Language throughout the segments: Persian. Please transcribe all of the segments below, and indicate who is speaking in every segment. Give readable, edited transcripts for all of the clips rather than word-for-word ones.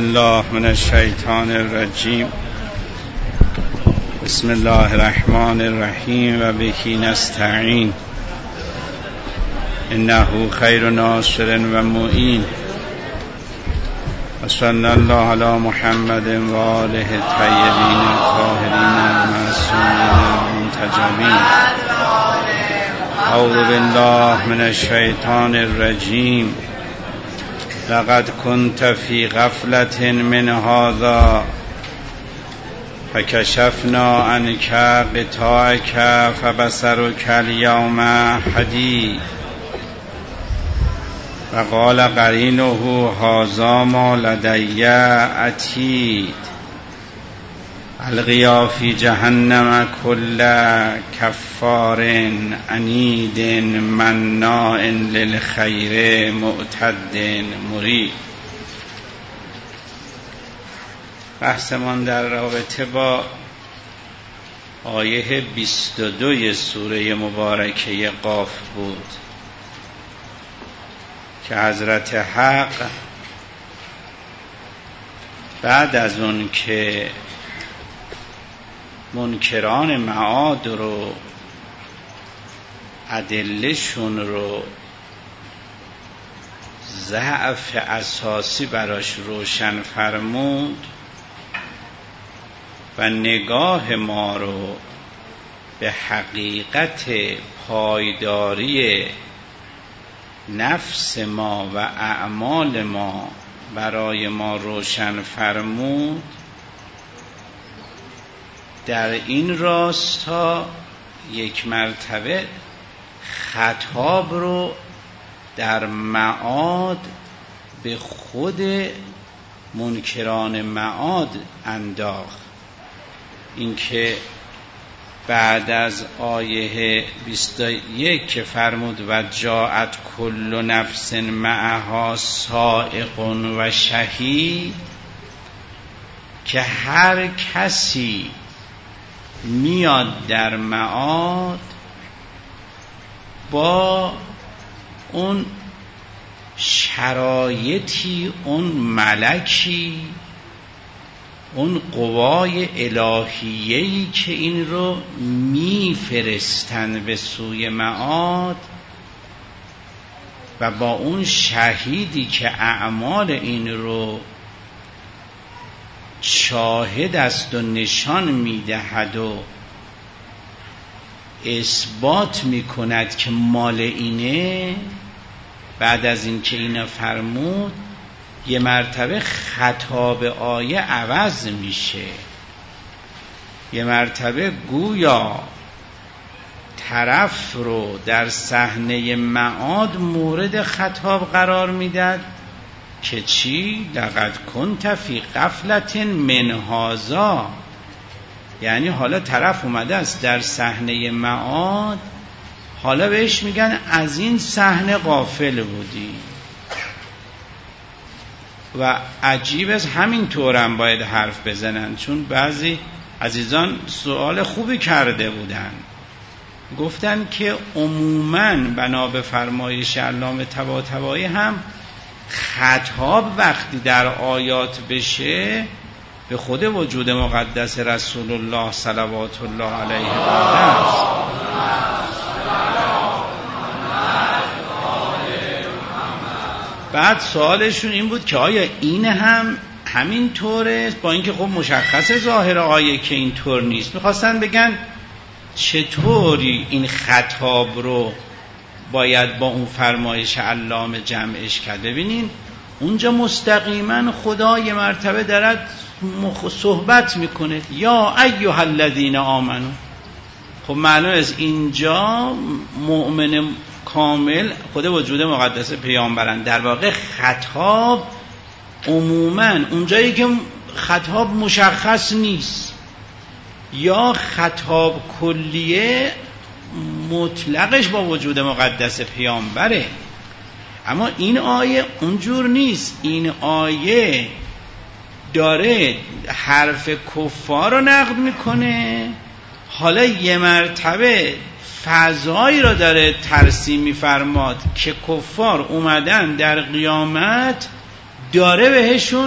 Speaker 1: بالله من الشیطان الرجیم. بسم الله الرحمن الرحیم و بهی نستعین. انه خیر ناصر و معین. و صلی الله علی محمد و آله الطیبین الطاهرین المعصومین المنتجبین. اعوذ بالله من الشیطان الرجیم. لقد كنت في غفلة من هذا فكشفنا عنك غطاءك فبصرك اليوم حديد. وقال قرينه هذا ما لدي عتيد. القيا في جهنم كل كفار عنید مناع للخیر معتد مرید. بحثمان در رابطه با آیه 22 سوره مبارکه قاف بود که حضرت حق بعد از اون که منکران معاد رو ادله‌شون رو ضعف اساسی براش روشن فرمود و نگاه ما رو به حقیقت پایداری نفس ما و اعمال ما برای ما روشن فرمود، در این راستا یک مرتبه خطاب رو در معاد به خود منکران معاد انداخت. اینکه بعد از آیه 21 که فرمود و جاءت کل نفس معها سائق و شهید، که هر کسی میاد در معاد با اون شرایطی، اون ملکی، اون قوای الهیه‌ای که این رو میفرستن به سوی معاد و با اون شهیدی که اعمال این رو شاهد است و نشان میدهد و اثبات میکند که مال اینه. بعد از این که اینا فرمود، یه مرتبه خطاب آیه عوض میشه. یه مرتبه گویا طرف رو در صحنه معاد مورد خطاب قرار میداد که چی؟ لقد كنت فی غفلة من هذا. یعنی حالا طرف اومده است در صحنه معاد، حالا بهش میگن از این صحنه غافل بودی. و عجیب است، همین طورم باید حرف بزنن، چون بعضی عزیزان سوال خوبی کرده بودن، گفتن که عموماً بنا به فرمایش علامه طباطبایی هم خطاب وقتی در آیات بشه به خود وجود مقدس رسول الله صلوات الله علیه و آله. بعد سوالشون این بود که آیا این هم همین طوره؟ با اینکه خب مشخص ظاهر آیه که این طور نیست. میخواستن بگن چطوری این خطاب رو باید با اون فرمایش علامه جمعش کرد. ببینین اونجا مستقیما خدا یه مرتبه دارد صحبت میکنه، یا ایها الذین آمنو. خب معلوم است اینجا مؤمن کامل خود وجود مقدس پیامبران. در واقع خطاب عموما اونجایی که خطاب مشخص نیست یا خطاب کلیه مطلقش با وجود مقدس پیامبره. اما این آیه اونجور نیست. این آیه داره حرف کفار رو نقد میکنه، حالا یه مرتبه فضایی رو داره ترسیم میفرماد که کفار اومدن در قیامت داره بهشون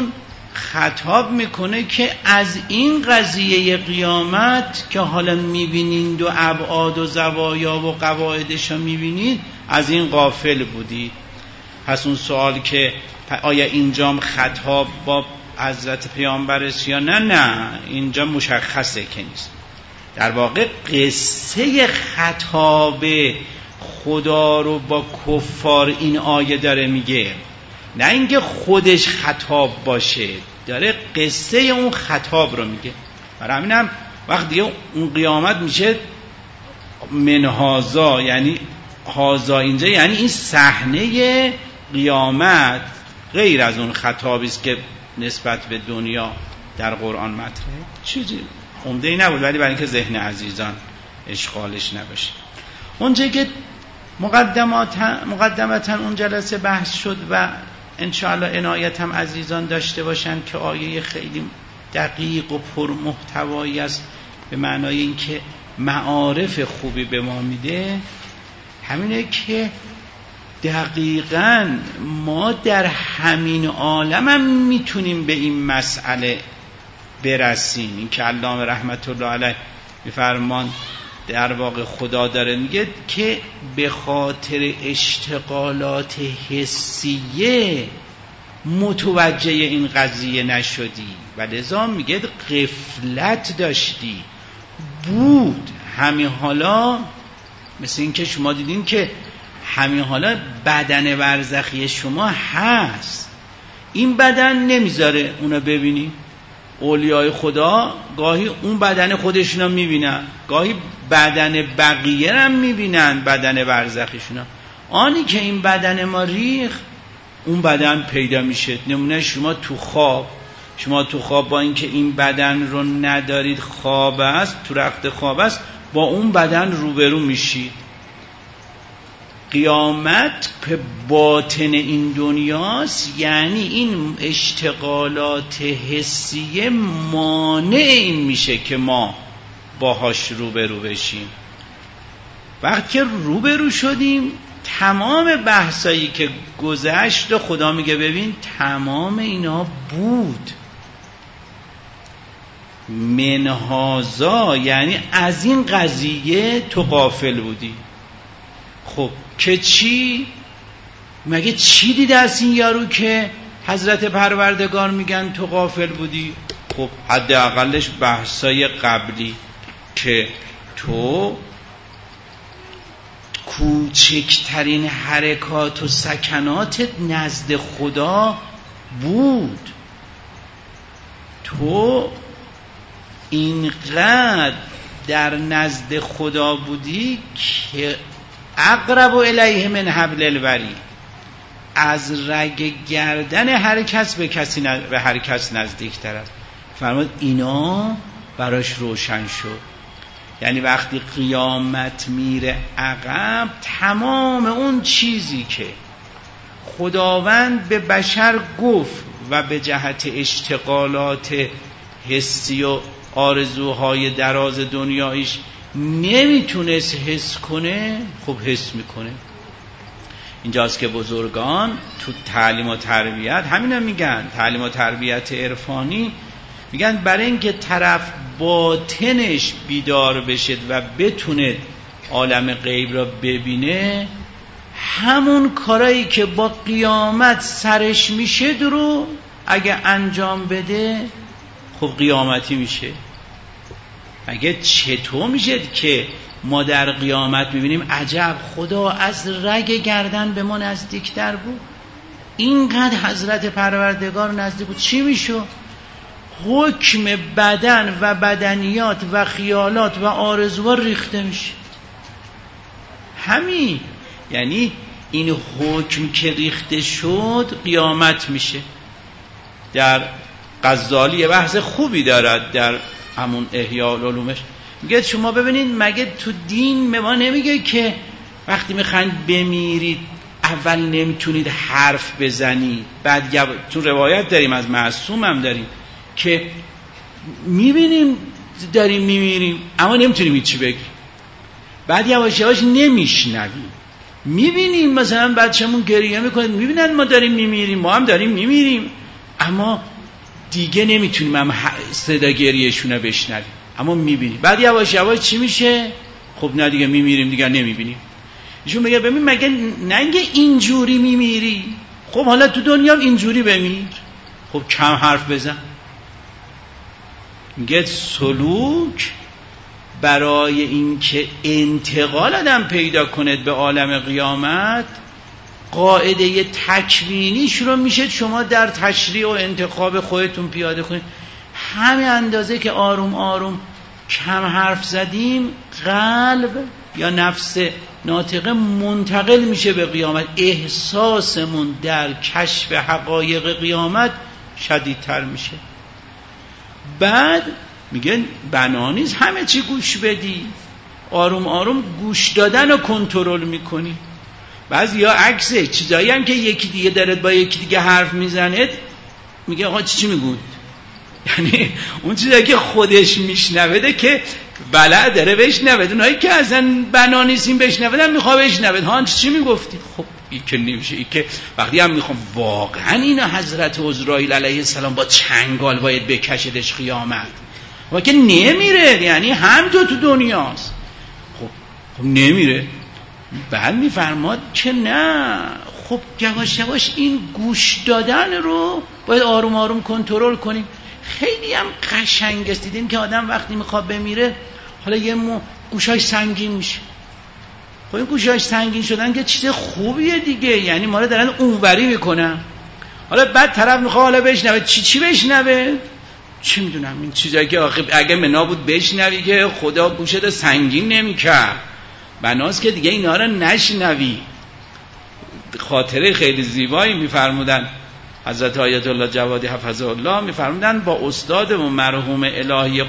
Speaker 1: خطاب میکنه که از این قضیه قیامت که حالا میبینید و ابعاد و زوایا و قواعدش رو میبینید، از این غافل بودید. پس اون سوال که آیا اینجام خطاب با حضرت پیامبر است یا نه، اینجا مشخصه که نیست. در واقع قصه خطاب خدا رو با کفار این آیه داره میگه، نه اینکه خودش خطاب باشه، داره قصه اون خطاب رو میگه. برای همینم وقتی اون قیامت میشه منهازا، یعنی هازا اینجا یعنی این صحنه قیامت غیر از اون خطابی است که نسبت به دنیا در قرآن مطرحه. چیزی عمده‌ای نبود، ولی برای اینکه ذهن عزیزان اشغالش نباشه. اونجا که مقدمتا اون جلسه بحث شد و انشاءالله عنایت هم عزیزان داشته باشن که آیه خیلی دقیق و پرمحتوایی است، به معنای اینکه معارف خوبی به ما میده، همینه که دقیقاً ما در همین عالم هم میتونیم به این مسئله برسیم. این که علامه رحمت الله علیه میفرمان در واقع خدا داره میگه که به خاطر اشتغالات حسیه متوجه این قضیه نشدی و لذا میگه غفلت داشتی. بود همین حالا، مثل این که شما دیدین که همین حالا بدن برزخی شما هست، این بدن نمیذاره اونا ببینی. اولیای خدا گاهی اون بدن خودشونا میبینن، گاهی بدن بقیه هم میبینن، بدن برزخیشونا. آنی که این بدن ما ریخ، اون بدن پیدا میشه. نمونه شما تو خواب با اینکه این بدن رو ندارید، خواب است، تو رخت خواب است، با اون بدن روبرو میشید. قیامت که باطن این دنیاست، یعنی این اشتغالات حسیه مانع این میشه که ما باهاش روبرو بشیم. وقتی که روبرو شدیم، تمام بحثایی که گذشت و خدا میگه ببین تمام اینا بود منهازا، یعنی از این قضیه تو غافل بودی. خب که چی؟ مگه چی دیده از این یارو که حضرت پروردگار میگن تو غافل بودی؟ خب حداقلش بحثای قبلی که تو کوچکترین حرکات و سکناتت نزد خدا بود، تو اینقدر در نزد خدا بودی که اقرب الیه من حبل الورید، از رگ گردن هر کس به هر کس نزدیکتر است. فرمود اینا براش روشن شد. یعنی وقتی قیامت میره عقب، تمام اون چیزی که خداوند به بشر گفت و به جهت اشتغالات حسی و آرزوهای دراز دنیایش نمیتونست حس کنه، خب حس میکنه. اینجاست که بزرگان تو تعلیم و تربیت همین هم میگن، تعلیم و تربیت عرفانی میگن برای اینکه طرف باطنش بیدار بشه و بتونه عالم غیب را ببینه، همون کارایی که با قیامت سرش میشه رو اگه انجام بده، خب قیامتی میشه. اگه چطور میشه که ما در قیامت میبینیم عجب خدا از رگ گردن به ما نزدیکتر بود، اینقدر حضرت پروردگار نزدیک بود، چی میشه؟ حکم بدن و بدنیات و خیالات و آرزوها ریخته میشه. همین یعنی این حکم که ریخته شد قیامت میشه. در غزالی بحث خوبی دارد در همون احیاء العلومش، میگه شما ببینید مگه تو دین به ما نمیگه که وقتی میخواین بمیرید اول نمیتونید حرف بزنید، بعد تو روایت داریم از معصوم هم داریم که میبینیم داریم میمیریم اما نمیتونیم هیچی بگیم، بعد یواش یواش نمیشنویم، میبینیم مثلا بچه‌مون گریه میکنه، میبینن ما داریم میمیریم، ما هم داریم میمیریم، اما دیگه نمیتونیم هم صدا گریهشون رو بشنویم، اما میبینیم. بعد یواش یواش چی میشه؟ خب نه دیگه میمیریم، دیگه نمیبینیم. ایشون میگه ببین مگه نگه اینجوری میمیری؟ خب حالا تو دنیا اینجوری بمیر. خب کم حرف بزن. میگه سلوک برای اینکه انتقال آدم پیدا کند به عالم قیامت، قاعده تکوینیش رو میشه شما در تشریع و انتخاب خودتون پیاده کنید. همین اندازه که آروم آروم کم حرف زدیم، قلب یا نفس ناطقه منتقل میشه به قیامت. احساسمون در کشف حقایق قیامت شدیدتر میشه. بعد میگن بنا نیست همه چی گوش بدی، آروم آروم گوش دادن رو کنترل میکنی. بعضی یا عکسه، چیزایی هم که یکی دیگه داره با یکی دیگه حرف میزنه میگه آقا چی میگوید؟ یعنی اون چیزایی که خودش میشنوده که بلد داره بشنوه، اونایی که اصلا بنا نیستیم بشنودن میخواه بشنوه. ها چی میگفتی؟ خب این که نمیشه. این که وقتی هم میخوام واقعا اینو حضرت عزرائیل علیه السلام با چنگال باید بکشدش قیامت و که نمیره، یعنی هم تو دنیاست. خب نمیره. بعد میفرماد که نه، خب یواش یواش این گوش دادن رو باید آروم آروم کنترل کنیم. خیلی هم قشنگ است. دیدیم که آدم وقتی میخواد بمیره حالا یه گوشاش سنگین میشه. خب این گوشاش سنگین شدن که چیز خوبیه دیگه، یعنی ما رو دارن اونوری میکنن. حالا بعد طرف میخواد حالا بشنوه چی بشنوه؟ چی میدونم این چیزایی که اگه منا بود بشنوی که خدا گوشت سنگین نمیکرد، بناست که دیگه اینا رو نشنوی. خاطره خیلی زیبایی میفرمودن حضرت آیت الله جوادی حفظه الله، میفرمودن با استادمون مرحوم الهی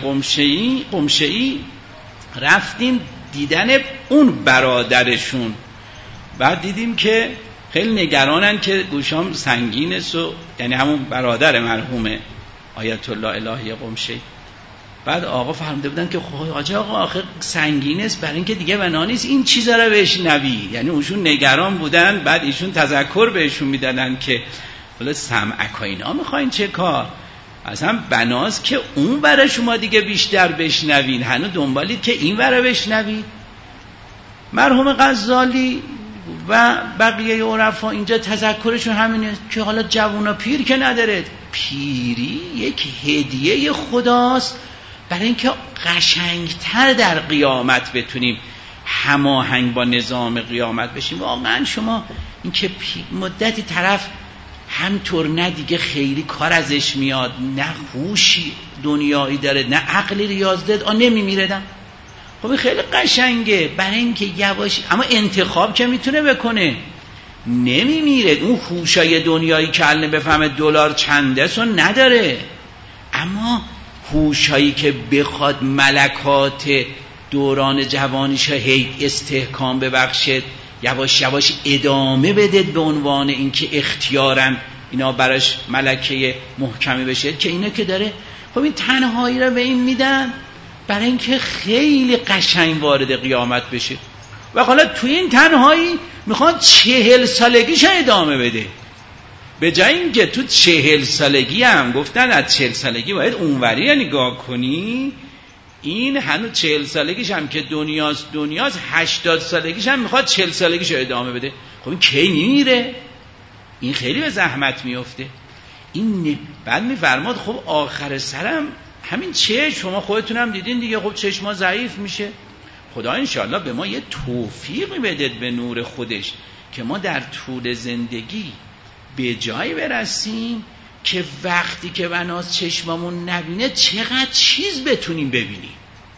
Speaker 1: قمشه‌ای رفتیم دیدن اون برادرشون. بعد دیدیم که خیلی نگرانن که گوشام سنگین است، یعنی همون برادر مرحوم آیت الله الهی قمشه‌ای. بعد آقا فهمیده بودن که حاج آقا آخه سنگین است، برای اینکه دیگه بنا نیست این چیزا رو بشنوی. یعنی اونشون نگران بودن. بعد ایشون تذکر بهشون میدادن که حالا سمعک و اینا میخواین چه کار؟ اصلا بناست که اون برای شما دیگه بیشتر بشنوین، هنوز دنبالید که این برای بشنوید. مرحوم غزالی و بقیه عرفا اینجا تذکرشون همینه که حالا جوونا پیر که نداره، پیری یک هدیه خداست برای اینکه قشنگتر در قیامت بتونیم هماهنگ با نظام قیامت بشیم. واقعا شما این که مدتی طرف همطور نه دیگه خیلی کار ازش میاد، نه هوشی دنیایی داره نه عقلی ریاض داد، نمیمیردم. خب خیلی قشنگه برای اینکه یواش، اما انتخاب که میتونه بکنه، نمیمیره. اون هوشای دنیایی که الان بفهمه دلار چنده سو نداره، اما هوشایی که بخواد ملکات دوران جوانیش هی استحکام ببخشد، یواش یواش ادامه بده به عنوان اینکه اختیارن اینا براش ملکه محکمی بشه که اینه که داره. خب این تنهایی رو به این میدن برای اینکه خیلی قشنگ وارد قیامت بشه. و حالا توی این تنهایی میخواد 40 سالگیش ادامه بده، به جای اینکه تو 40 سالگی هم گفتن از 40 سالگی باید اونوری نگاه کنی، این هنوز 40 سالگیش هم که دنیاست 80 سالگیش هم میخواد 40 سالگیش ادامه بده. خب این کی میره؟ این خیلی به زحمت میفته. این بعد میفرماد خب آخر سرم همین شما خودتونم دیدین دیگه، خب چشما ضعیف میشه. خدا انشاءالله به ما یه توفیقی بده به نور خودش که ما در طول زندگی به جایی برسیم که وقتی که بناس چشممون نبینه چقدر چیز بتونیم ببینیم.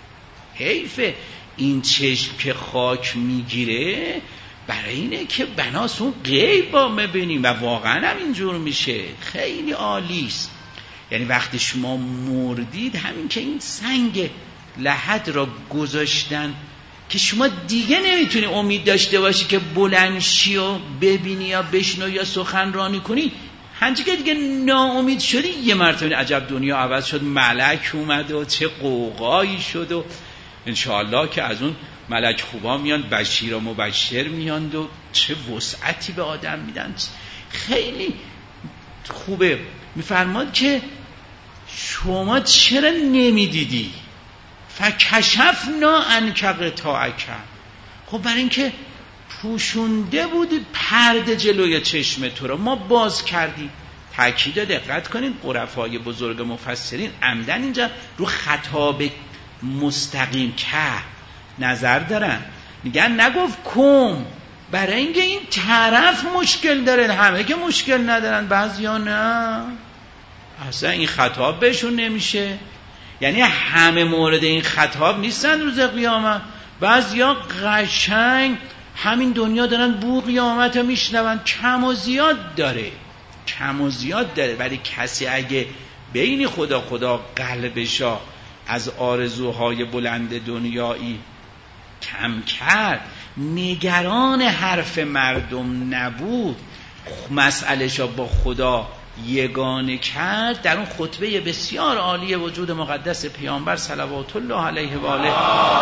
Speaker 1: حیفه این چشم که خاک میگیره برای اینه که بناس اون غیب با ببینیم و واقعا هم اینجور میشه. خیلی عالیست. یعنی وقتی شما مردید همین که این سنگ لحد را گذاشتن که شما دیگه نمیتونی امید داشته باشی که بلند شی و ببینی یا بشنو یا سخنرانی کنی، هنچی که دیگه ناامید شدی یه مرتبه عجب دنیا عوض شد، ملک اومد و چه قوقایی شد و انشاءالله که از اون ملک خوبا میان بشیر و مبشر میاند و چه وسعتی به آدم میدن. خیلی خوبه. میفرماد که شما چرا نمیدیدی؟ فکشفنا عنک غطاءک. خب برای اینکه پوشونده بودی پرده جلوی چشم تو رو، ما باز کردیم. تأکید دقت کنین عرفای بزرگ مفسرین عمدن اینجا رو خطاب مستقیم که نظر دارن، میگن نگفت کم، برای اینکه این طرف مشکل داره، همه که مشکل ندارن، بعضیا نه، اصلا این خطاب بهشون نمیشه. یعنی همه مورد این خطاب نیستن روز قیامت، بعضیا قشنگ همین دنیا دارن بو قیامت رو میشنون، کم و زیاد داره، ولی کسی اگه بین خدا قلبشا از آرزوهای بلند دنیایی کم کرد، نگران حرف مردم نبود، مسئله‌شا با خدا یگانه کرد، در اون خطبه بسیار عالی وجود مقدس پیامبر صلوات الله علیه و آله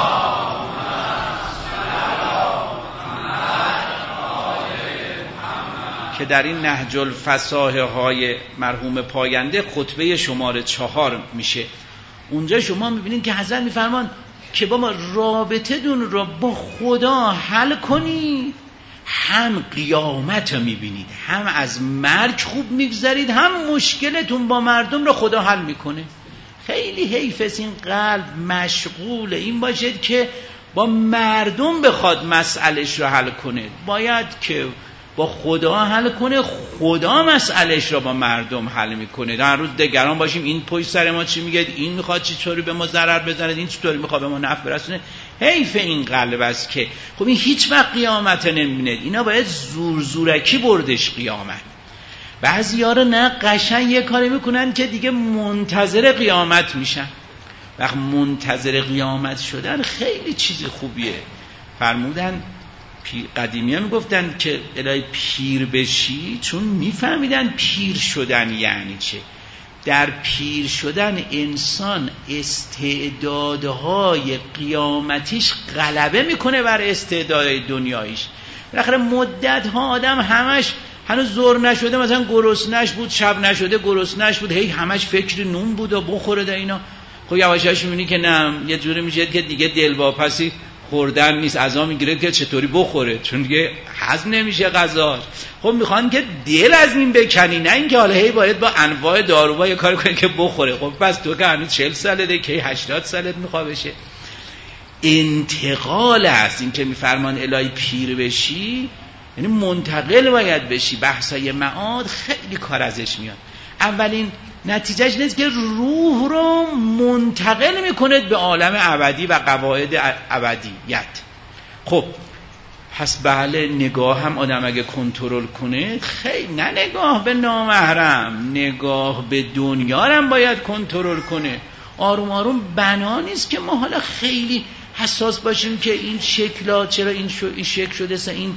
Speaker 1: که در این نهج الفصاحه های مرحوم پاینده خطبه شماره 4 میشه، اونجا شما میبینید که حضرت میفرمان که با ما رابطه دون رو با خدا حل کنید، هم قیامت رو میبینید، هم از مرگ خوب میگذرید، هم مشکلتون با مردم رو خدا حل میکنه. خیلی حیف این قلب مشغول این باشد که با مردم بخواد مسئلهش رو حل کنه، باید که با خدا حل کنه، خدا مسئلهش رو با مردم حل میکنه. در روز دگران باشیم این پشت سر ما چی میگه، این میخواد چی طوری به ما ضرر بزنه، این چطوری میخواد به ما نفع برسونه. حیف این قلب است که خب این هیچ وقت قیامت نمیبینه، اینا باید زورکی بردش قیامت. بعضی‌ها رو نه قشنگ یه کاری میکنن که دیگه منتظر قیامت میشن. وقت منتظر قیامت شدن خیلی چیز خوبیه. فرمودن قدیمی ها میگفتن که الهی پیر بشی، چون میفهمیدن پیر شدن یعنی چه. در پیر شدن انسان استعدادهای قیامتیش غلبه میکنه بر استعدادهای دنیاییش. بالاخره مدت ها آدم همش هنوز زور نشده، مثلا گرسنش بود، شب نشده گرسنش بود، هی همش فکر نون بود و بخوره ده اینا. خب یواشاش میبینی که نه، یه جوری میشه که دیگه دلواپسی خوردن نیست، عزا میگیره که چطوری بخوره، چون دیگه هضم نمیشه غذاش. خب میخوان که دل از این بکنی، نه اینکه حالا هی باید با انواع داروها یه کار کنی که بخوره. خب پس تو که هنوز 40 سالته که 80 سالت میخواد بشه. انتقال است این که میفرمان الهی پیر بشی، یعنی منتقل باید بشی. بحثای معاد خیلی کار ازش میاد. اولین نتیجهش نیست که روح رو منتقل میکنه به عالم ابدی و قواعد ابدیت. خب پس بله، نگاه هم آدم اگه کنترل کنه، خیلی نه نگاه به نامحرم، نگاه به دنیا هم باید کنترل کنه. آروم آروم بنا نیست که ما حالا خیلی حساس باشیم که این شکل‌ها چرا این شکل شده، این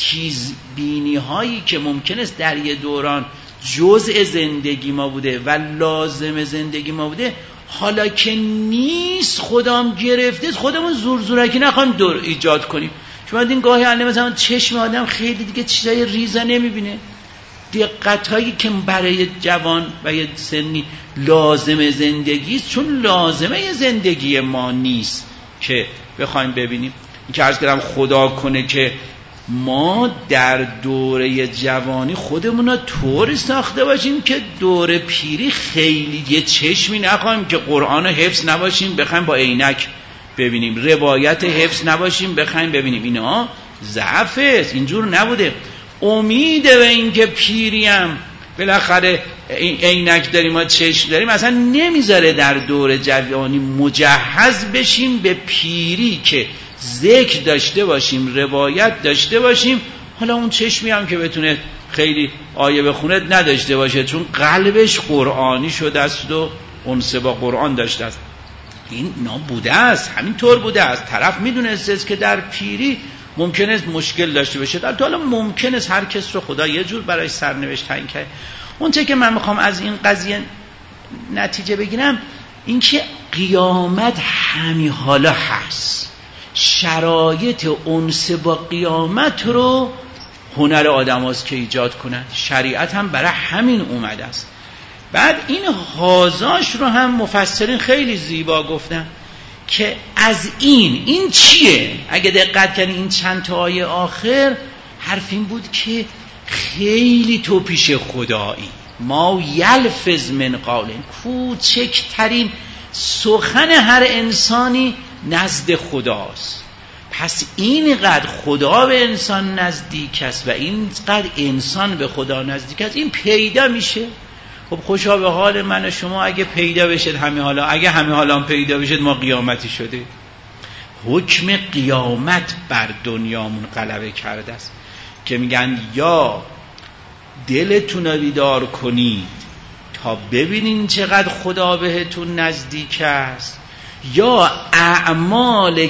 Speaker 1: تیزبینی هایی که ممکن است در یه دوران جزء زندگی ما بوده و لازم زندگی ما بوده، حالا که نیست خدام گرفته، خودمون زورکی نخوایم دور ایجاد کنیم. شما این گاهی مثلا چشم آدم خیلی دیگه چیزای ریزا نمیبینه، دقت هایی که برای جوان و یه سنی لازم زندگی است، چون لازمه زندگی ما نیست که بخوایم ببینیم. این که عرض کردم خدا کنه که ما در دوره جوانی خودمون رو طوری ساخته باشیم که دوره پیری خیلی یه چشمی نخواهیم که قرآن رو حفظ نباشیم بخوایم با عینک ببینیم، روایت حفظ نباشیم بخوایم ببینیم. اینا ضعف است، اینجور نبوده. امید به این که پیریم بالاخره عینک داریم ما چشم داریم اصلا نمیذاره در دور جوانی مجهز بشیم به پیری که ذکر داشته باشیم، روایت داشته باشیم. حالا اون چشمی هم که بتونه خیلی آیه بخونه نداشته باشه، چون قلبش قرآنی شده است و انس با قرآن داشته است. این نابوده است، همینطور بوده است. طرف میدونست که در پیری ممکن است مشکل داشته باشه، در حالا ممکن است هر کس رو خدا یه جور برای سرنوشت تعیین کنه. اون چه که من میخوام از این قضیه نتیجه بگیرم این که قیامت همین حالا هست. شرایط انس با قیامت رو هنر آدم هاست که ایجاد کنن. شریعت هم برای همین اومده است. بعد این هازاش رو هم مفسرین خیلی زیبا گفتن که از این چیه؟ اگه دقت کنی این چند تا آیه آخر حرف این بود که خیلی تو پیش خدایی، ما یلفظ من قول، کوچکترین سخن هر انسانی نزد خداست. پس اینقدر خدا به انسان نزدیک است و اینقدر انسان به خدا نزدیک است، این پیدا میشه. خب خوشا به حال من و شما اگه پیدا بشد همین حالا، اگه همین حالا پیدا بشد ما قیامتی شده. حکم قیامت بر دنیامون غلبه کرده است که میگن یا دلتون رو بیدار کنید تا ببینین چقدر خدا بهتون نزدیک است، یا اعمال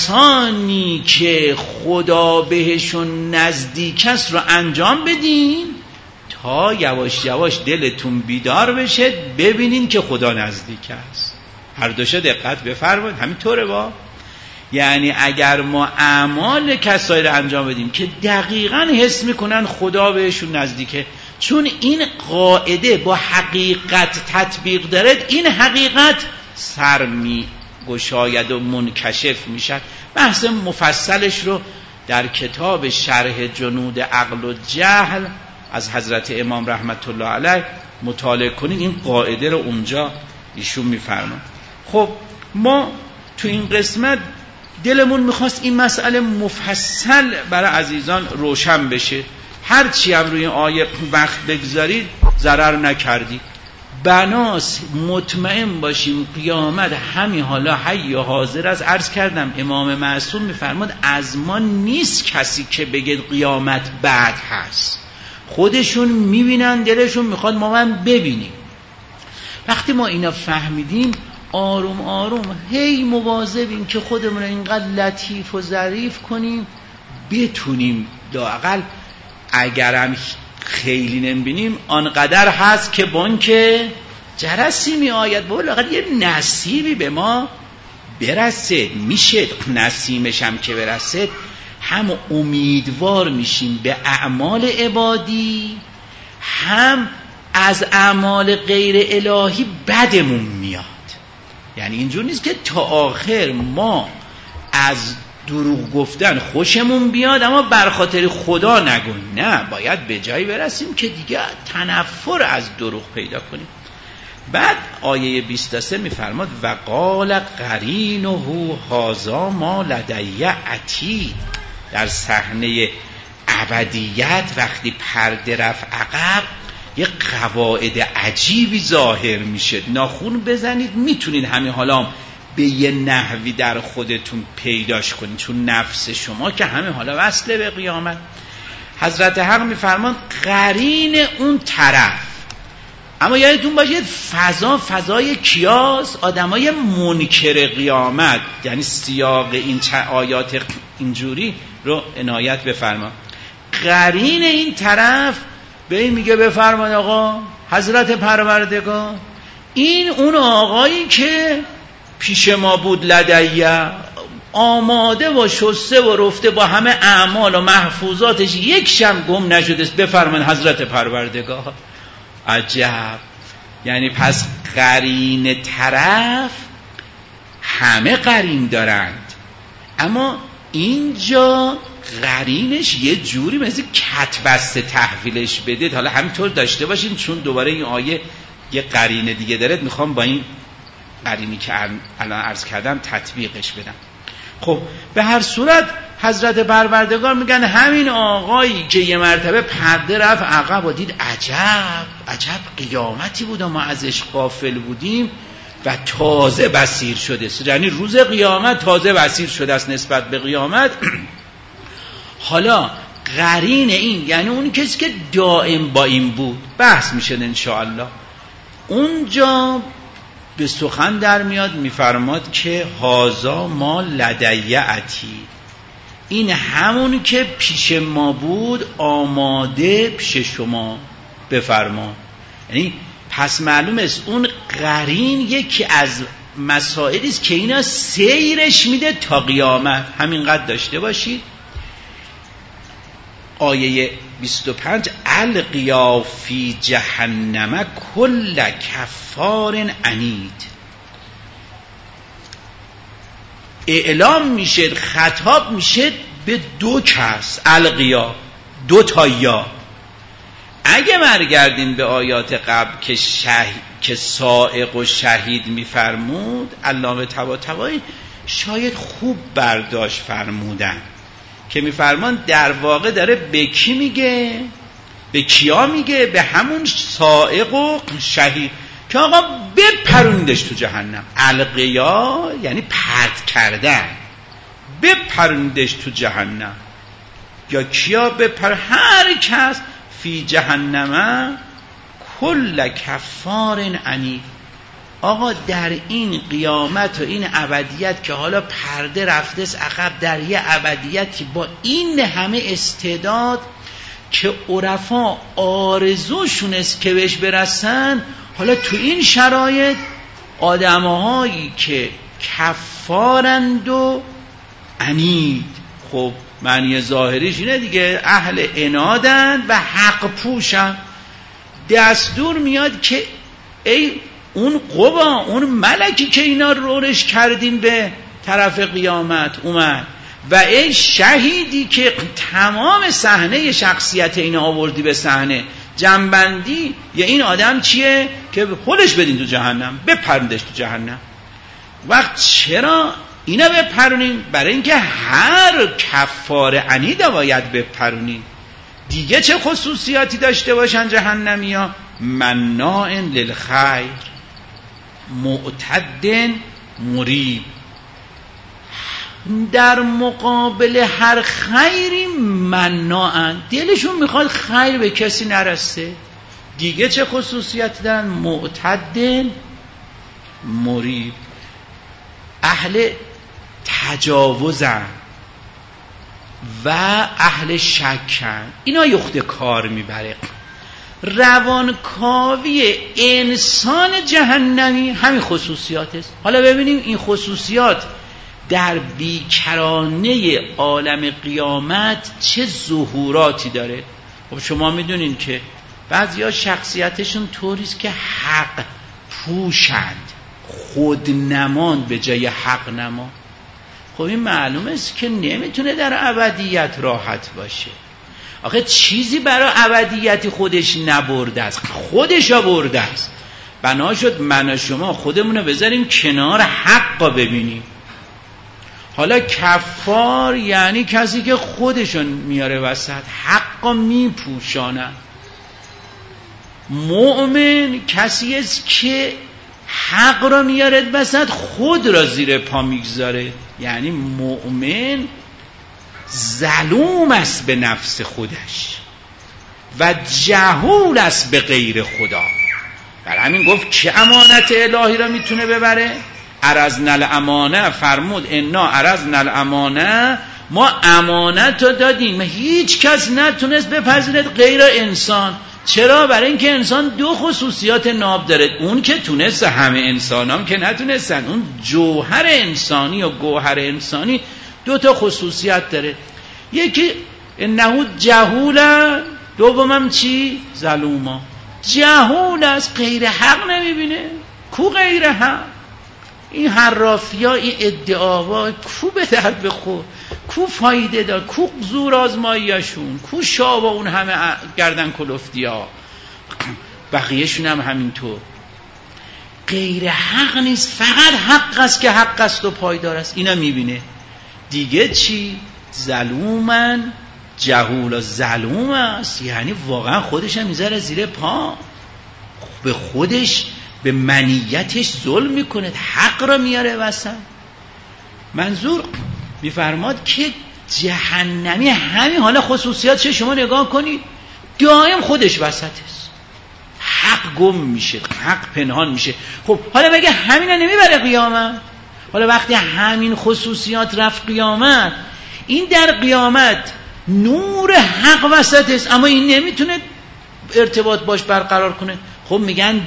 Speaker 1: کسانی که خدا بهشون نزدیک است رو انجام بدین تا یواش یواش دلتون بیدار بشه ببینین که خدا نزدیک است. هر دوشه دقت بفرمایید، همینطوره با یعنی اگر ما اعمال کسایی رو انجام بدیم که دقیقاً حس میکنن خدا بهشون نزدیکه، چون این قاعده با حقیقت تطبیق داره، این حقیقت سر گشاید و منکشف میشد. بحث مفصلش رو در کتاب شرح جنود عقل و جهل از حضرت امام رحمت الله علیه مطالعه کنید، این قاعده رو اونجا ایشون میفرمان. خب ما تو این قسمت دلمون میخواست این مسئله مفصل برای عزیزان روشن بشه، هرچی هم روی آیه وقت بگذارید ضرر نکردید. بناس مطمئن باشیم قیامت همین حالا حی و حاضر است. عرض کردم امام معصوم میفرماد از ما نیست کسی که بگه قیامت بعد هست، خودشون میبینن، دلشون میخواد ما هم ببینیم. وقتی ما اینا فهمیدیم آروم آروم هی مواظبیم که خودمون اینقدر لطیف و ظریف کنیم بتونیم لااقل اگرم خیلی نمیبینیم آنقدر هست که بانک جرسی می آید با لااقل یه نصیبی به ما برسد. میشه نسیمش هم که برسد هم امیدوار میشیم به اعمال عبادی، هم از اعمال غیر الهی بدمون میاد. یعنی اینجور نیست که تا آخر ما از دروغ گفتن خوشمون بیاد اما برخاطر خدا نگویم، نه، باید به جایی برسیم که دیگه تنفر از دروغ پیدا کنیم. بعد آیه 23 میفرماد و قال قرینه هذا ما لدی عتید. در صحنه ابدیت وقتی پرده رفت عقب یه قواعد عجیبی ظاهر میشه. ناخون بزنید میتونید همین حالا به یه نحوی در خودتون پیداش کنید، چون نفس شما که همین حالا وصله به قیامت. حضرت حق میفرمان قرین اون طرف. اما یادتون باشه فضای کیاس آدمای منکر قیامت، یعنی سیاق این آیات اینجوری رو عنایت بفرما. قرین این طرف به این میگه بفرمان آقا حضرت پروردگار، این اون آقایی که پیش ما بود لدیه، آماده و شسته و رفته با همه اعمال و محفوظاتش، یک شم گم نشده است، بفرمان حضرت پروردگار. عجب. یعنی پس قرین طرف همه قرین دارند، اما اینجا قرینش یه جوری مثل کتبسته تحویلش بده. حالا همینطور داشته باشین چون دوباره این آیه یه قرین دیگه داره، میخوام با این قرینی که الان عرض کردم تطبیقش بدم. خب به هر صورت حضرت پروردگار میگن همین آقایی که یه مرتبه پرده رفت عقب و دید عجب قیامتی بود و ما ازش غافل بودیم و تازه بصیر شده است، یعنی روز قیامت تازه بصیر شده است نسبت به قیامت. حالا قرین این یعنی اون کسی که دائم با این بود، بحث میشه انشاءالله. اونجا به سخن در میاد میفرماد که هازا ما لدی عتید، این همون که پیش ما بود آماده پیش شما بفرما. یعنی پس معلوم است اون قرین یکی از مسائلی است که اینا سیرش میده تا قیامت. همینقدر داشته باشید. آیه 25 القیا فی جهنم کل کفار عنید. اعلام میشه، خطاب میشه به دو کس، القیا، دو تا یا. اگه برگردیم به آیات قبل که سائق و شهید میفرمود، علامه طباطبایی شاید خوب برداشت فرمودن که میفرمان در واقع داره به کی میگه؟ به کیا میگه؟ به همون سائق و شهید که آقا بپرونیدش تو جهنم. القیا یعنی پرت کردن، بپرونیدش تو جهنم. یا کیا هر کس فی جهنم کل کفار عنید. آقا در این قیامت و این ابدیت که حالا پرده رفته است عقب، در یه ابدیتی با این همه استعداد که عرفا آرزوشون است که بهش برسن، حالا تو این شرایط آدم‌هایی که کفارند و عنید، خب معنی ظاهریش اینه دیگه، اهل عنادن و حق پوشن. دستور میاد که ای اون قبا، اون ملکی که اینا رورش کردیم به طرف قیامت اومد، و ای شهیدی که تمام صحنه شخصیت اینا آوردی به صحنه، جنبندی یا این آدم چیه که خودش بدین تو جهنم، بپرندش تو جهنم. وقت چرا اینا بپرونیم؟ برای اینکه هر کفار عنید باید بپرونیم. دیگه چه خصوصیاتی داشته باشن جهنمیا؟ مناع للخیر، معتد مریب، در مقابل هر خیری مناعن، دلشون میخواد خیر به کسی نرسه. دیگه چه خصوصیاتی دارن؟ معتد مریب، اهل تجاوزن و اهل شکن. اینا یخت کار میبره. روانکاوی انسان جهنمی همین خصوصیات است. حالا ببینیم این خصوصیات در بیکرانه عالم قیامت چه ظهوراتی داره. خب شما میدونین که بعضیا شخصیتشون طوریست که حق پوشند، خودنمان به جای حق نما. خب این معلومه است که نمیتونه در ابدیت راحت باشه. آخه چیزی برای ابدیتی خودش نبرده است، خودش آورده است. بنا شد من و شما خودمونو بذاریم کنار حق ببینیم. حالا کفار یعنی کسی که خودشون میاره وسط، حق میپوشانه. مؤمن کسی است که حق را میاره وسط، خود را زیر پا میگذاره. یعنی مؤمن ظلوم است به نفس خودش و جهول است به غیر خدا. برای همین گفت که امانت الهی را میتونه ببره. عرضنا الامانه، فرمود انا عرضنا الامانه، ما امانت رو دادیم، هیچ کس نتونست بپذیرد غیر انسان. چرا؟ برای اینکه انسان دو خصوصیات ناب داره. اون که تونست، همه انسانام که نتونستن. اون جوهر انسانی و گوهر انسانی دو تا خصوصیت داره. یکی انه جهولا، دومم چی؟ ظلوما. جهول است، غیر حق نمیبینه. کو غیر حق؟ این حرافی‌ها، این ادعاها کو به درد بخور؟ کو فایده دار؟ کو زور آزماییاشون؟ کو شاه اون همه گردن کلفتی‌ها؟ بقیه‌شون هم همینطور. غیر حق نیست، فقط حق است که حق است و پایدار است. اینا میبینه. دیگه چی؟ ظلومن جهول و ظلوم است، یعنی واقعا خودش هم میذاره زیر پا، به خودش به منیتش ظلم میکنه، حق را میاره وسط. منظور میفرماد که جهنمی همین حالا خصوصیاتش شما نگاه کنید، دائم خودش وسط است، حق گم میشه، حق پنهان میشه. خب حالا مگه همینا نمیبره قیامت؟ حالا وقتی همین خصوصیات رفت قیامت، این در قیامت نور حق وسط است، اما این نمیتونه ارتباط باش برقرار کنه. خب میگن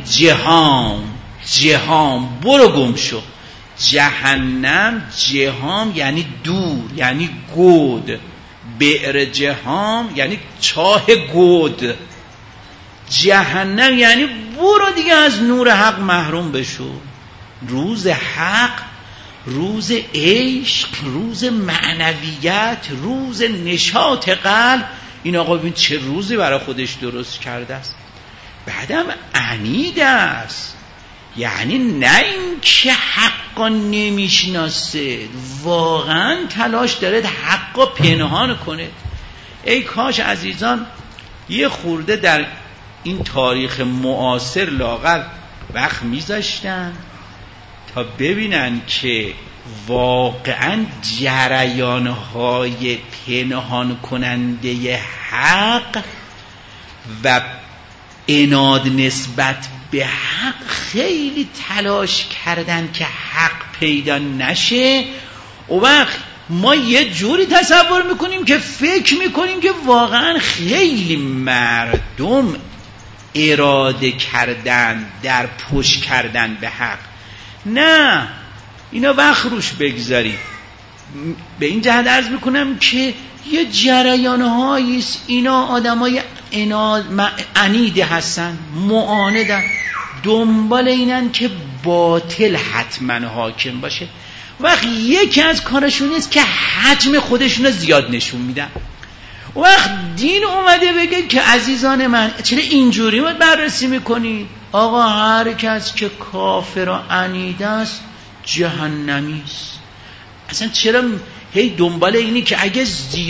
Speaker 1: جهام برو گم شو. جهنم جهام یعنی دور، یعنی گود، بئر جهام یعنی چاه گود، جهنم یعنی برو دیگه از نور حق محروم بشو. روز حق، روز عشق، روز معنویت، روز نشاط قلب، این آقا ببین چه روزی برای خودش درست کرده است. بعدم عنید است، یعنی نه این که حقا نمیشناسه، واقعا تلاش داره حقا پنهان کنه. ای کاش عزیزان یه خورده در این تاریخ معاصر لاغر وقت میذاشتن تا ببینن که واقعا جریانهای پنهان کننده حق و عناد نسبت به حق خیلی تلاش کردن که حق پیدا نشه. و وقت ما یه جوری تصور میکنیم که فکر میکنیم که واقعا خیلی مردم اراده کردن در پشت کردن به حق. نه، اینا وقت روش بگذارید. به این جهت عرض میکنم که یه جریانهایی است، اینا آدمای عنید هستن، معاندن، دنبال اینن که باطل حتما حاکم باشه. وقت یکی از کارشون است که حجم خودشون رو زیاد نشون میدن. وقت دین اومده بگه که عزیزان من چرا اینجوری بررسی میکنید؟ آقا هر کس که کافر و عنید است جهنمی است. اصلا چرا هی دنبال اینی که اگه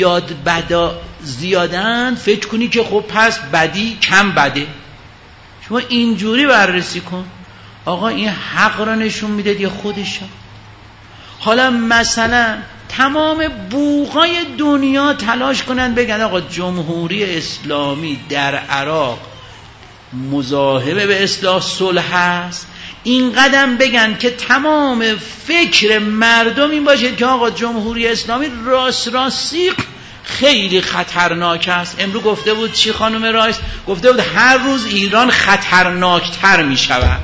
Speaker 1: زیادن فکر کنی که خب پس بدی کم بده؟ شما اینجوری بررسی کن. آقا این حق را نشون میده یا خودش؟ حالا مثلا تمام بوقای دنیا تلاش کنن بگن آقا جمهوری اسلامی در عراق مذاهبه به اصلاح صلح است، این قدم بگن که تمام فکر مردم این باشه که آقا جمهوری اسلامی راستی خیلی خطرناک است. امروز گفته بود چی خانم رئیس؟ گفته بود هر روز ایران خطرناکتر می شود.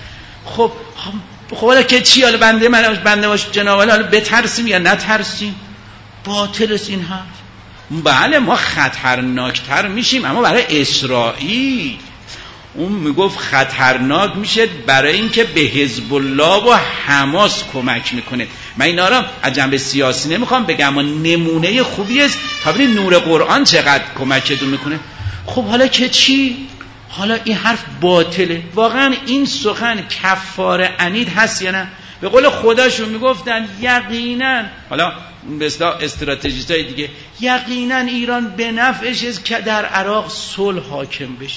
Speaker 1: خب حالا که چی؟ حالا بنده باش جناب عالی، حالا بترسیم یا نترسیم؟ باطل است این حرف. بله ما خطرناکتر میشیم، اما برای اسرائیل اون میگفت خطرناک میشه برای اینکه به حزب الله و حماس کمک میکنه. من اینا رو از جنبه سیاسی نمیخوام بگم، اما نمونه خوبی است تا ببینید نور قرآن چقدر کمکتون میکنه. خب حالا که چی؟ حالا این حرف باطله. واقعا این سخن کفار عنید هست یا نه؟ به قول خداشون میگفتن یقینا، حالا به اصطلاح استراتژیستای دیگه، یقینا ایران به نفعش است که در عراق صلح حاکم بشه.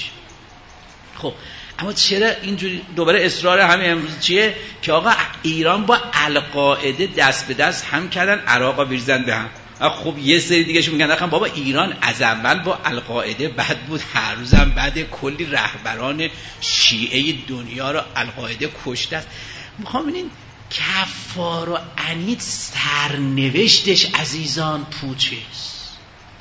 Speaker 1: خب اما چرا اینجوری دوباره اصرار همین امروز چیه که آقا ایران با القاعده دست به دست هم کردن عراق رو بریزن به هم؟ خب یه سری دیگه شون میگن آخه بابا ایران از اول با القاعده بد بود، هر روزم بعد کلی رهبران شیعه دنیا رو القاعده کشته است. میخوام ببینین کفار و عنید سرنوشتش عزیزان پوچه است.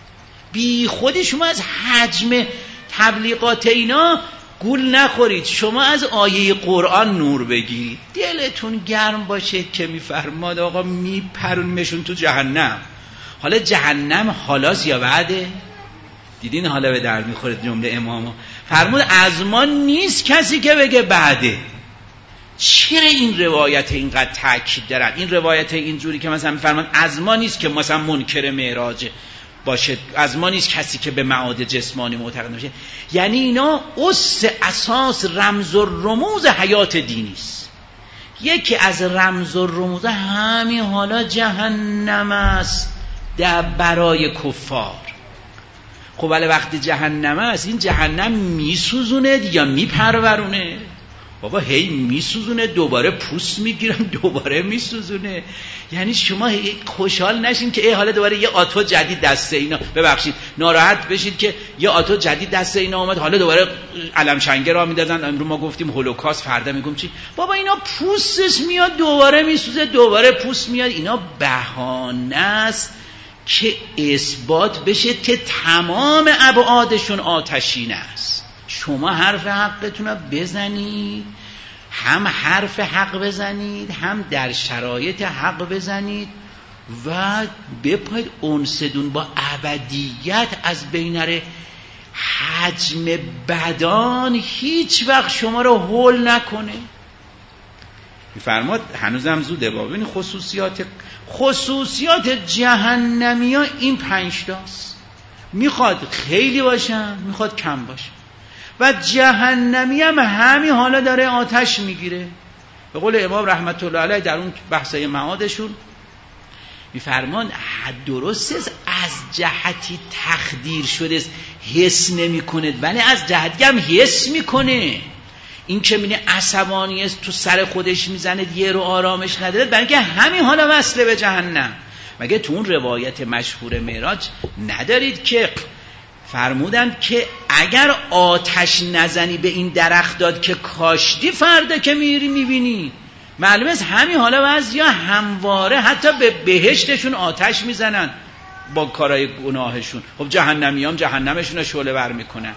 Speaker 1: بی خودی شما از حجم تبلیغات اینا گول نخورید، شما از آیه قرآن نور بگیرید، دلتون گرم باشه که میفرماد آقا میپرونمشون تو جهنم. حالا جهنم حالاست یا بعده؟ دیدین حالا به درد میخوره جمله امامو فرمود از ما نیست کسی که بگه بعده. چرا این روایت اینقدر تاکید دارن؟ این روایت اینجوری که مثلا میفرمان از ما نیست که مثلا منکر معراج باشه، از ما نیست کسی که به معاد جسمانی معتقد باشه، یعنی اینا اساس رمز و رموز حیات دینی است. یکی از رمز و رموز همین حالا جهنم است در برای کفار. خب ولی وقتی جهنم است، این جهنم میسوزونه یا میپرورونه؟ بابا هی میسوزونه، دوباره پوست میگیرم، دوباره میسوزونه. یعنی شما خوشحال نشین که حالا دوباره یه آتو جدید دست اینا، ببخشید ناراحت بشید که یه آتو جدید دست اینا اومد، حالا دوباره علم شنگه را میدادن. امروز ما گفتیم هولوکاست، فردا میگم چی؟ بابا اینا پوستش میاد دوباره میسوزه، دوباره پوست میاد. اینا بهانه است که اثبات بشه که تمام ابعادشون آتشین است. شما حرف حقتون رو بزنید، هم حرف حق بزنید، هم در شرایط حق بزنید، و بپاید انسدون با ابدیت از بین نره. حجم بدان هیچ وقت شما رو هول نکنه. میفرماد هنوزم زوده ببین خصوصیات جهنمی ها این 5 تاست. میخواد خیلی باشن، میخواد کم باشن. و جهنمی هم همین حالا داره آتش میگیره. به قول امام رحمت الله علیه در اون بحثای معادشون میفرمان درسته از جهتی تخدیر شده حس نمی کند، ولی از جهتی هم حس میکنه. این که میینه عصبانی است تو سر خودش میزنه یه رو آرامش نداره، برای که همین حالا وصله به جهنم. مگه تو اون روایت مشهور معراج ندارید که فرمودند که اگر آتش نزنی به این درخت داد که کاشتی فردا که میری میبینی. معلومه است همین حالا بعضیا همواره حتی به بهشتشون آتش میزنن با کارهای گناهشون. خب جهنمیام جهنمشون رو شعله ور میکنن.